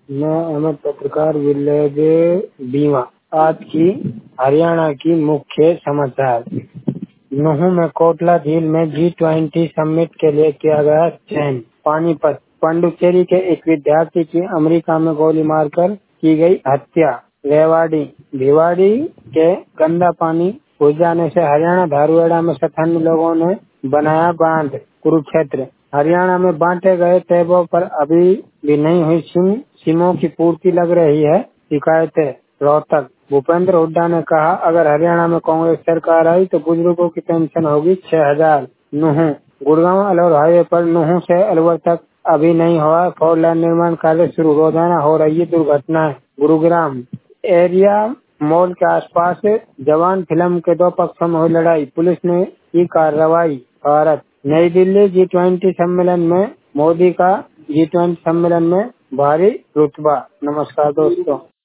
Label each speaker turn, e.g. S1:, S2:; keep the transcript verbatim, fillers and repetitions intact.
S1: मैं अहमद पत्रकार विलेज बीमा। आज की हरियाणा की मुख्य समाचार। नूहू में कोटला झील में जी ट्वेंटी समिट के लिए किया गया चयन। पानीपत पांडुचेरी के एक विद्यार्थी की अमेरिका में गोली मारकर की गई हत्या। रेवाड़ी भिवाड़ी के गंदा पानी घुस जाने से हरियाणा धारूहेड़ा में स्थानीय लोगों ने बनाया बांध। कुरुक्षेत्र हरियाणा में बांटे गए टैबों पर अभी भी नहीं हुई सिम सिमों की पूर्ति लग रही है शिकायतें। रोहतक भूपेंद्र हुड्डा ने कहा, अगर हरियाणा में कांग्रेस सरकार आई तो बुजुर्गों की पेंशन होगी छह हजार। नूहू गुड़गांव अलवर हाईवे पर नूहू से अलवर तक अभी नहीं हुआ फोर लाइन निर्माण कार्य शुरू। रोजाना हो रही है दुर्घटनाएं। गुरुग्राम एरिया मॉल के आसपास जवान फिल्म के दो पक्षों में हुई लड़ाई, पुलिस ने की कार्रवाई। भारत नई दिल्ली जी ट्वेंटी सम्मेलन में मोदी का जी ट्वेंटी सम्मेलन में भारी रुतबा। नमस्कार दोस्तों।